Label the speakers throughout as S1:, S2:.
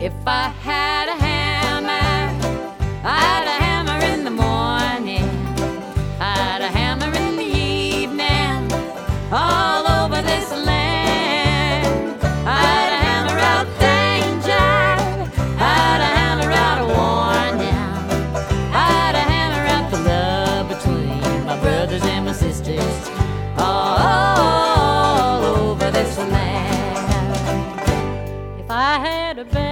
S1: If I had a hammer, I had a hammer in the morning, I had a hammer in the evening, all over this land. I had a hammer out danger, I had a hammer out a warning, I had a hammer out the love between my brothers and my sisters, all over this land. If I had a bell,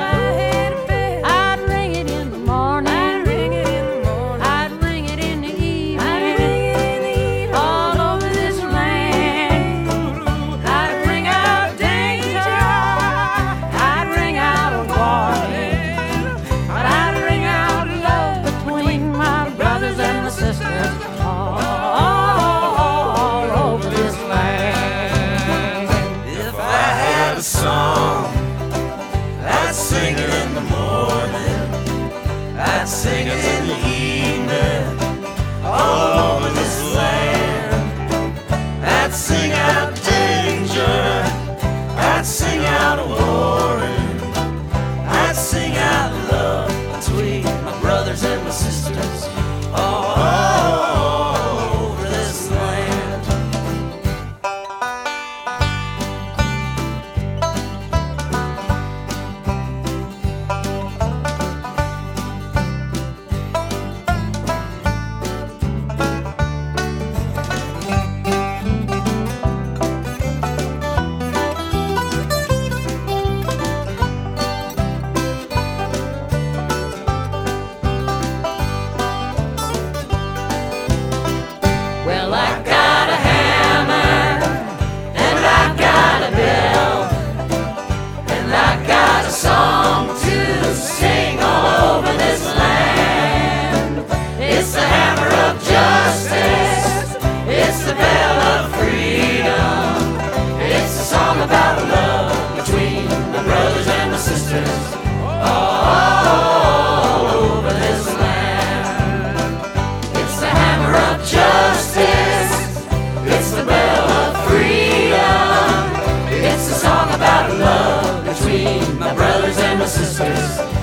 S1: I'd ring it in the morning, I'd ring it in the evening, all over this land. I'd ring out danger, I'd ring out a warning, but I'd ring out love between my brothers and my sisters, all over this land.
S2: If I had a song, I'd sing it in the morning, I'd sing it in the evening, all over this land. I'd sing out danger, I'd sing out a warning, I'd sing out love between my brothers and my sisters, all over this land.
S1: Well, I got a hammer, and I got a bell, and I got a song to sing all over this land. It's the hammer of justice, it's the bell of freedom, it's a song about love between my brothers and my sisters, all over this land. It's the hammer of justice, it's the bell of freedom, it's a song about love between my brothers and my sisters.